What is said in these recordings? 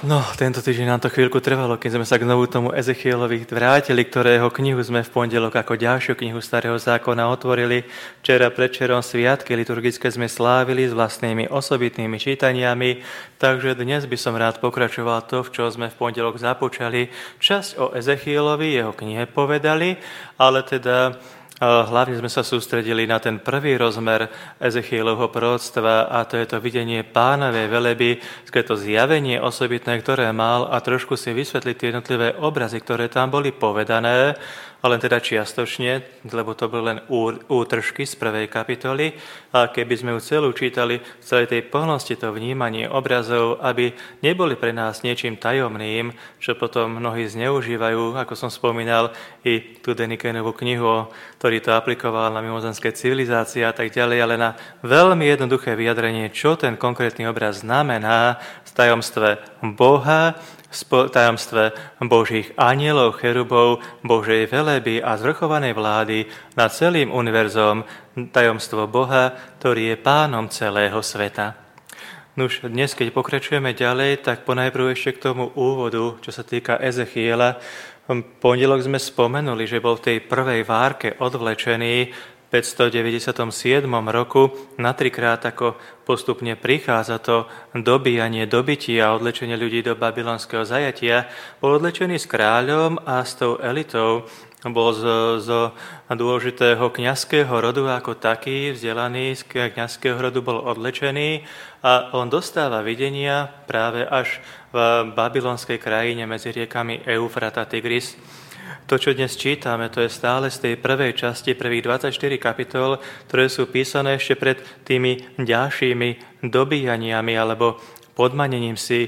No, tento týždeň nám to chvíľku trvalo, keď sme sa k tomu Ezechielovi vrátili, ktorého knihu sme v pondelok ako ďalšiu knihu Starého zákona otvorili. Včera predčerom sviatky liturgické sme slávili s vlastnými osobitnými čítaniami, takže dnes by som rád pokračoval to, v čo sme v pondelok započali. Časť o Ezechielovi, jeho knihe povedali, ale teda hlavne sme sa sústredili na ten prvý rozmer Ezechielovho proroctva a to je to videnie Pánovej veleby, to zjavenie osobitné, ktoré mal a trošku si vysvetliť tie jednotlivé obrazy, ktoré tam boli povedané, ale teda čiastočne, lebo to boli len útržky z prvej kapitoly a keby sme ju celú čítali v celej tej plnosti to vnímanie obrazov, aby neboli pre nás niečím tajomným, čo potom mnohí zneužívajú, ako som spomínal, i tú Denikénovú knihu, ktorý to aplikoval na mimozemské civilizácie a tak ďalej, ale na veľmi jednoduché vyjadrenie, čo ten konkrétny obraz znamená v tajomstve Boha, v tajomstve Božích anielov, cherubov, Božej veleby a zvrchovanej vlády nad celým univerzom, tajomstvo Boha, ktorý je pánom celého sveta. Nuž, dnes, keď pokračujeme ďalej, tak ponajprv ešte k tomu úvodu, čo sa týka Ezechiela. V pondelok sme spomenuli, že bol v tej prvej várke odvlečený v 597 roku na trikrát, ako postupne prichádza to dobíjanie, dobytie a odlečenie ľudí do babylonského zajatia. Bol odlečený s kráľom a s tou elitou. Bol z dôležitého kňazského rodu ako taký, vzdelaný z kňazského rodu bol odlečený a on dostáva videnia práve až v babylonskej krajine medzi riekami Eufrat a Tigris. To, čo dnes čítame, to je stále z tej prvej časti, prvých 24 kapitol, ktoré sú písané ešte pred tými ďalšími dobíjaniami alebo podmanením si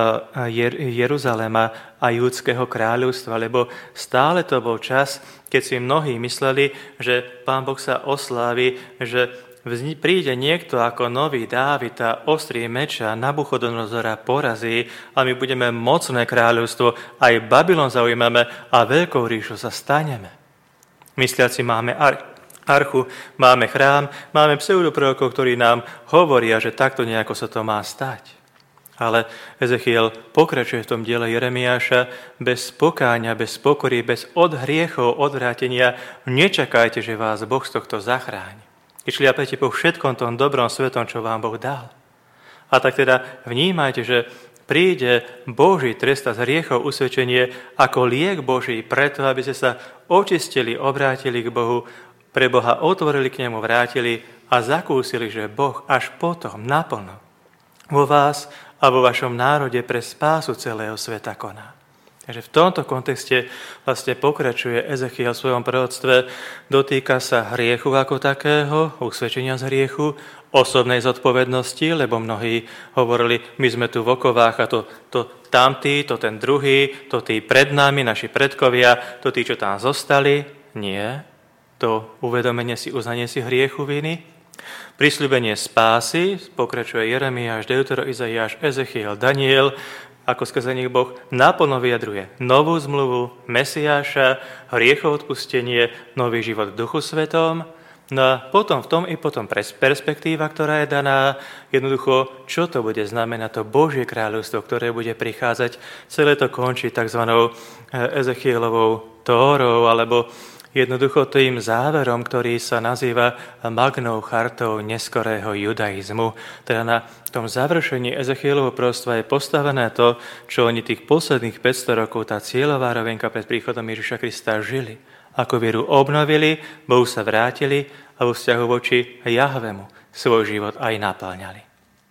Jeruzalema a júdskeho kráľovstva, lebo stále to bol čas, keď si mnohí mysleli, že Pán Boh sa oslávi, že príde niekto ako nový Dávid a ostrí meča Nabuchodonozora porazí a my budeme mocné kráľovstvo, aj Babylon zaujmeme a veľkou ríšu sa staneme. Mysliaci máme archu, máme chrám, máme pseudoprorokov, ktorí nám hovoria, že takto nejako sa to má stať. Ale Ezechiel pokračuje v tom diele Jeremiáša bez pokáňa, bez pokory, bez hriechov, odvrátenia. Nečakajte, že vás Boh z tohto zachráni. Šliapajte po všetkom tom dobrom svetom, čo vám Boh dal. A tak teda vnímajte, že príde Boží trest za hriechov usvedčenie ako liek Boží preto, aby ste sa očistili, obrátili k Bohu, pre Boha otvorili k nemu, vrátili a zakúsili, že Boh až potom naplno vo vás a vo vašom národe pre spásu celého sveta koná. Takže v tomto kontexte vlastne pokračuje Ezechiel v svojom proroctve, dotýka sa hriechu ako takého, usvedčenia z hriechu, osobnej zodpovednosti, lebo mnohí hovorili, my sme tu v okovách a to tamtí, to ten druhý, to tí pred nami, naši predkovia, to tí, čo tam zostali. Nie, to uvedomenie si, uznanie si hriechu viny, prisľúbenie spásy, pokračuje Jeremiáš, Deutero, Izaiáš, Ezechiel, Daniel, ako skrze nich Boh naplno vyjadruje novú zmluvu, Mesiáša, hriechov odpustenie, nový život v Duchu Svetom. No a potom v tom i potom perspektíva, ktorá je daná, jednoducho, čo to bude znamenať to Božie kráľovstvo, ktoré bude prichádzať. Celé to končí tzv. Ezechielovou Tórou, alebo jednoducho tým záverom, ktorý sa nazýva magnou chartou neskorého judaizmu. Teda na tom završení Ezechielovho proroctva je postavené to, čo oni tých posledných 500 rokov, tá cieľová rovenka pred príchodom Ježiša Krista žili. Ako vieru obnovili, Bohu sa vrátili a vo vzťahu voči Jahvemu svoj život aj napĺňali.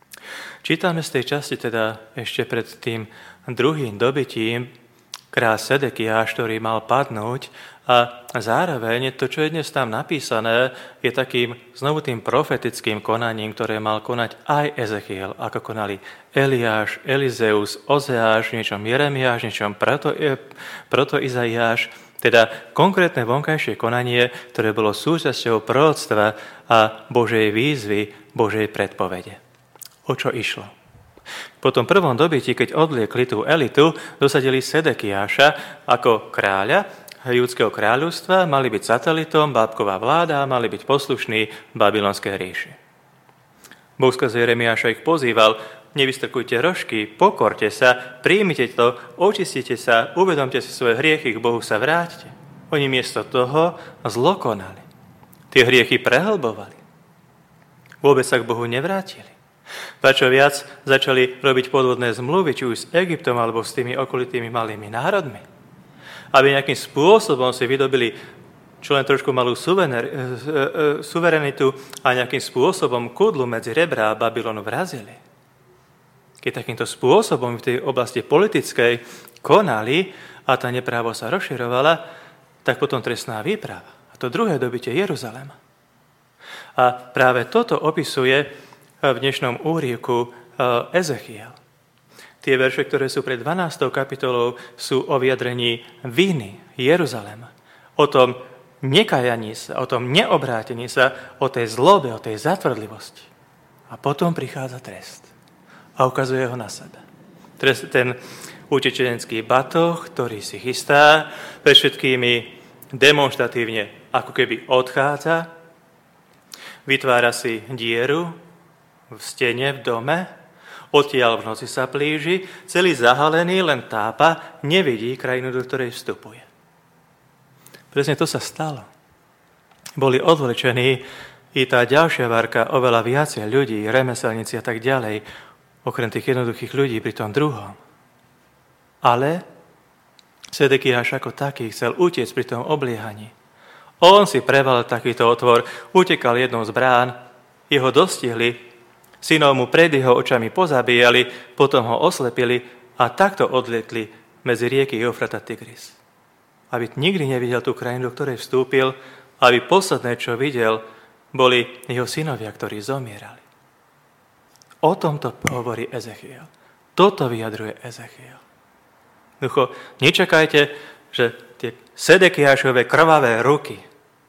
Čítame z tej časti teda ešte pred tým druhým dobytím kráľ Sedekiáš, ktorý mal padnúť, a zároveň to, čo je dnes tam napísané, je takým znovu tým profetickým konaním, ktoré mal konať aj Ezechiel, ako konali Eliáš, Elizeus, Ozeáš, niečom Jeremiáš, niečom proto Izaiáš, teda konkrétne vonkajšie konanie, ktoré bolo súčasťou proroctva a Božej výzvy, Božej predpovede. O čo išlo? Po tom prvom dobytí, keď odliekli tú elitu, dosadili Sedekiáša ako kráľa judského kráľovstva, mali byť satelitom, bábková vláda, mali byť poslušní babylonskej ríši. Boh skrze Jeremiáša ich pozýval, nevystrkujte rožky, pokorte sa, príjmite to, očistite sa, uvedomte si svoje hriechy, k Bohu sa vráťte. Oni miesto toho zlo konali. Tie hriechy prehlbovali. Vôbec sa k Bohu nevrátili. A čo viac, začali robiť podvodné zmluvy, či už s Egyptom, alebo s tými okolitými malými národmi. Aby nejakým spôsobom si vydobili čo len trošku malú suverenitu a nejakým spôsobom kudlu medzi rebra a Babylonu vrazili. Keď takýmto spôsobom v tej oblasti politickej konali a tá neprávo sa rozširovala, tak potom trestná výprava. A to druhé dobitie Jeruzalema. A práve toto opisuje v dnešnom úryvku Ezechiel. Tie verše, ktoré sú pred 12. kapitolou, sú o vyjadrení viny Jeruzalema. O tom nekajaní sa, o tom neobrátení sa, o tej zlobe, o tej zatvrdlivosti. A potom prichádza trest. A ukazuje ho na sebe. Trest, ten utečenecký batoh, ktorý si chystá, pred všetkými demonštratívne ako keby odchádza, vytvára si dieru v stene, v dome, odtiaľ v noci sa plíži, celý zahalený, len tápa, nevidí krajinu, do ktorej vstupuje. Presne to sa stalo. Boli odvlečení i tá ďalšia várka, oveľa viacej ľudí, remeselníci a tak ďalej, okrem tých jednoduchých ľudí pri tom druhom. Ale Sedekiáš ako taký chcel utiecť pri tom obliehaní. On si prevalil takýto otvor, utekal jednou z brán, jeho dostihli, synov mu pred jeho očami pozabíjali, potom ho oslepili a takto odlietli medzi rieky Eufrat a Tigris. Aby nikdy nevidel tú krajinu, do ktorej vstúpil, aby posledné, čo videl, boli jeho synovia, ktorí zomierali. O tomto hovorí Ezechiel. Toto vyjadruje Ezechiel. Ducho, nečakajte, že tie Sedekiášove krvavé ruky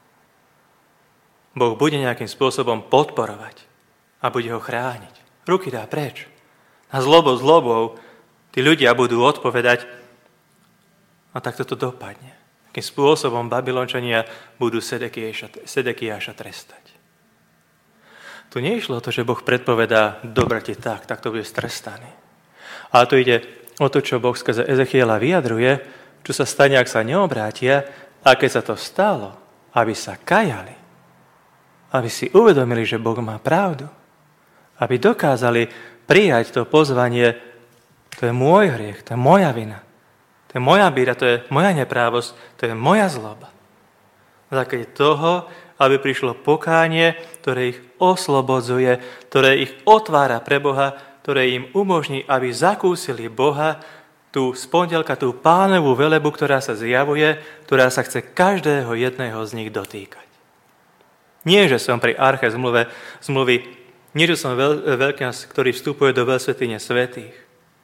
Boh bude nejakým spôsobom podporovať a bude ho chrániť. Ruky dá preč. A zlobou tí ľudia budú odpovedať. A takto to dopadne. Akým spôsobom Babylončania budú Sedekiáša trestať. Tu neišlo o to, že Boh predpovedá, dobre ti tak to bude strestaný. Ale tu ide o to, čo Boh skrze Ezechiela vyjadruje, čo sa stane, ak sa neobrátia, a keď sa to stalo, aby sa kajali, aby si uvedomili, že Boh má pravdu, aby dokázali prijať to pozvanie, to je môj hriech, to je moja vina. To je moja bída, to je moja neprávosť, to je moja zloba. Na základe toho, aby prišlo pokánie, ktoré ich oslobodzuje, ktoré ich otvára pre Boha, ktoré im umožní, aby zakúsili Boha, tú z pondelka, tú Pánovu velebu, ktorá sa zjavuje, ktorá sa chce každého jedného z nich dotýkať. Nie, že som pri arche zmluvy, nie, že som veľkňaz, ktorý vstupuje do veľsvätyne svätých,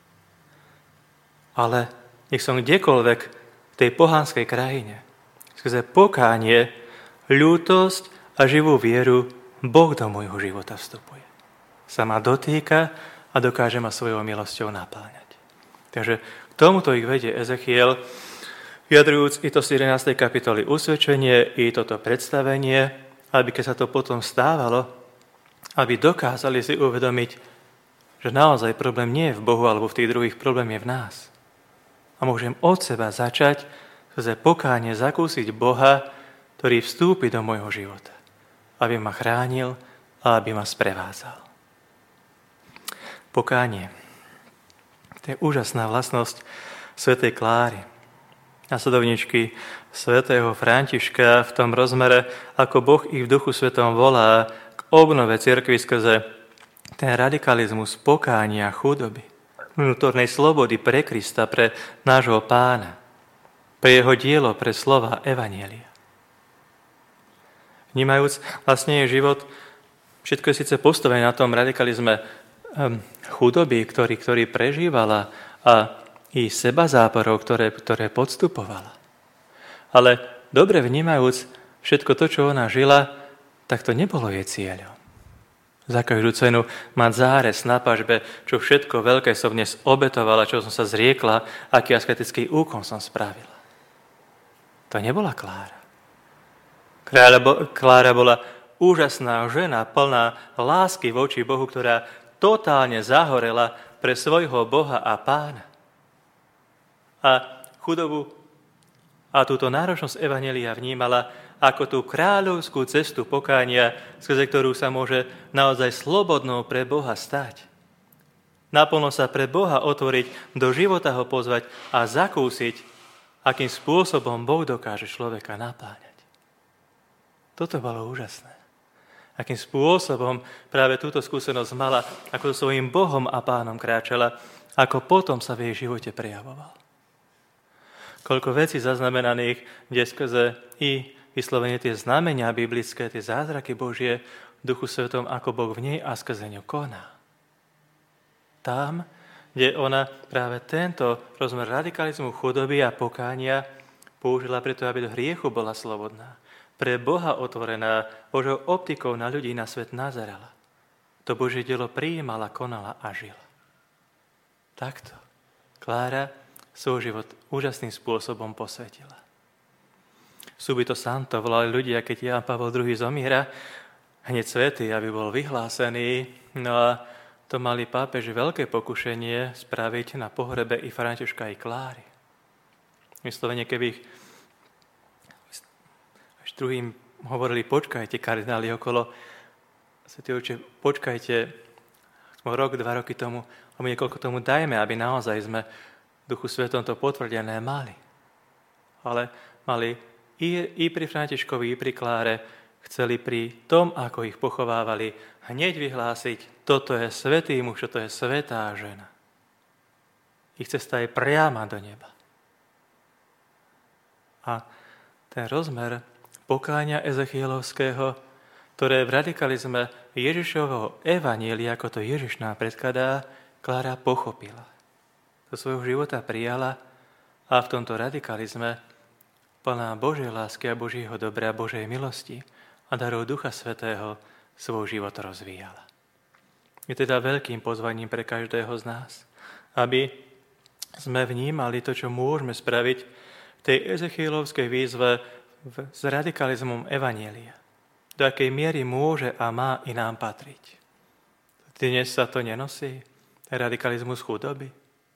ale nech som kdekoľvek v tej pohanskej krajine, skrze pokánie, ľútosť a živú vieru, Boh do môjho života vstupuje. Sa ma dotýka a dokáže ma svojou milosťou napáňať. Takže k tomuto ich vedie Ezechiel, vyjadrujúc i to z 11. kapitoly usvedčenie, i toto predstavenie, aby keď sa to potom stávalo, aby dokázali si uvedomiť, že naozaj problém nie je v Bohu alebo v tých druhých, problém je v nás. A môžem od seba začať skrze pokánie zakúsiť Boha, ktorý vstúpi do môjho života, aby ma chránil a aby ma sprevádzal. Pokánie. To je úžasná vlastnosť svätej Kláry, nasledovničky svätého Františka v tom rozmere, ako Boh ich v Duchu Svetom volá k obnove cirkvi skrze ten radikalizmus pokánia, chudoby, vnútornej slobody pre Krista, pre nášho Pána, pre jeho dielo, pre slova Evanjelia. Vnímajúc vlastne jej život, všetko je síce postavené na tom radikalizme chudoby, ktorý prežívala a i seba záporov, ktoré podstupovala. Ale dobre vnímajúc všetko to, čo ona žila, tak to nebolo jej cieľom. Za každú cenu mať zárez na pažbe, čo všetko veľké som dnes obetovala, čo som sa zriekla, aký asketický úkon som spravila. To nebola Klára. Klára bola úžasná žena, plná lásky voči Bohu, ktorá totálne zahorela pre svojho Boha a Pána. A chudobu a túto náročnosť evanjelia vnímala ako tú kráľovskú cestu pokánia, skrze ktorú sa môže naozaj slobodnou pre Boha stať. Naplno sa pre Boha otvoriť, do života ho pozvať a zakúsiť, akým spôsobom Boh dokáže človeka napáňať. Toto bolo úžasné. Akým spôsobom práve túto skúsenosť mala, ako so svojím Bohom a Pánom kráčala, ako potom sa v jej živote prejavoval. Koľko vecí zaznamenaných, kde skrze i vyslovene tie znamenia biblické, tie zázraky Božie v Duchu Svetom, ako Boh v nej a skrze ňu koná. Tam, kde ona práve tento rozmer radikalizmu, chudoby a pokánia použila preto, aby do hriechu bola slobodná. Pre Boha otvorená, Božou optikou na ľudí, na svet nazerala. To Božie dielo prijímala, konala a žila. Takto Klára svoj život úžasným spôsobom posvetila. Subito santo volali ľudia, keď Ján Pavol II zomiera, hneď svätý, aby bol vyhlásený. No a to mali pápeži veľké pokušenie spraviť na pohrebe i Františka, i Kláry. Vyslovene, keby ich až druhým hovorili, počkajte, kardináli okolo, svätý Otče, počkajte, rok, 2 roky tomu, a my niekoľko tomu dajme, aby naozaj sme v Duchu Svetom to potvrdené mali. Ale mali i pri Františkovi, i pri Kláre, chceli pri tom, ako ich pochovávali, hneď vyhlásiť, toto je svätý muž, toto je svätá žena. Ich cesta je priama do neba. A ten rozmer pokánia Ezechielovského, ktoré v radikalizme Ježišovho evanielia, ako to Ježiš nám predkladá, Klára pochopila. Do svojho života prijala a v tomto radikalizme plná Božej lásky a Božieho dobra, Božej milosti a darov Ducha Svätého svoj život rozvíjala. Je teda veľkým pozvaním pre každého z nás, aby sme vnímali to, čo môžeme spraviť v tej Ezechielovskej výzve s radikalizmom evanielia. Do akej miery môže a má i nám patriť. Dnes sa to nenosí? Radikalizmus chudoby?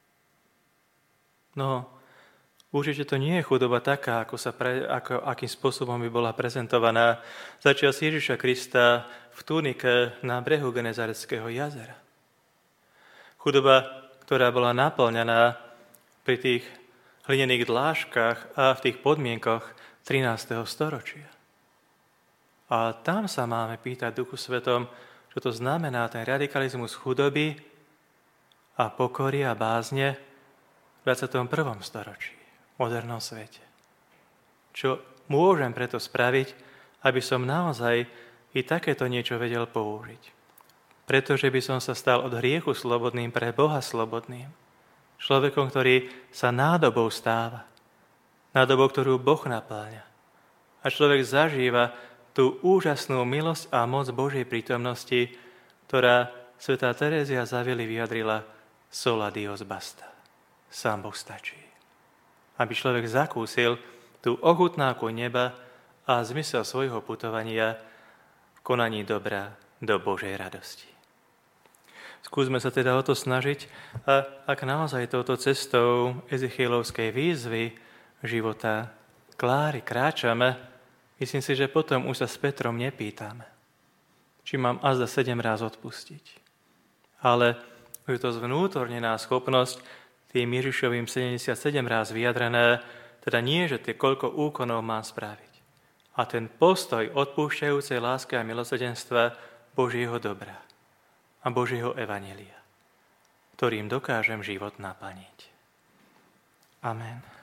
No, určite to nie je chudoba taká, akým spôsobom by bola prezentovaná začias Ježiša Krista v tunike na brehu Genezareckého jazera. Chudoba, ktorá bola naplňaná pri tých hlinených dláškach a v tých podmienkach 13. storočia. A tam sa máme pýtať Duchu Svetom, čo to znamená ten radikalizmus chudoby a pokory a bázne v 21. storočí, v modernom svete. Čo môžem preto spraviť, aby som naozaj i takéto niečo vedel použiť. Pretože by som sa stal od hriechu slobodným pre Boha slobodným. Človekom, ktorý sa nádobou stáva. Nádobou, ktorú Boh napĺňa. A človek zažíva tú úžasnú milosť a moc Božej prítomnosti, ktorá svätá Terézia z Avily vyjadrila sola Dios basta. Sám Boh stačí. Aby človek zakúsil tú ochutnávku neba a zmysel svojho putovania v konaní dobra do Božej radosti. Skúsme sa teda o to snažiť a ak naozaj touto cestou Ezechielovskej výzvy života Kláry kráčame, myslím si, že potom už sa s Petrom nepýtame, či mám azda 7 ráz odpustiť. Ale je to zvnútornená schopnosť tým Ježišovým 77 ráz vyjadrené, teda nie, že tie koľko úkonov mám spraviť. A ten postoj odpúšťajúcej lásky a milosrdenstva Božieho dobra a Božieho evanjelia, ktorým dokážem život naplniť. Amen.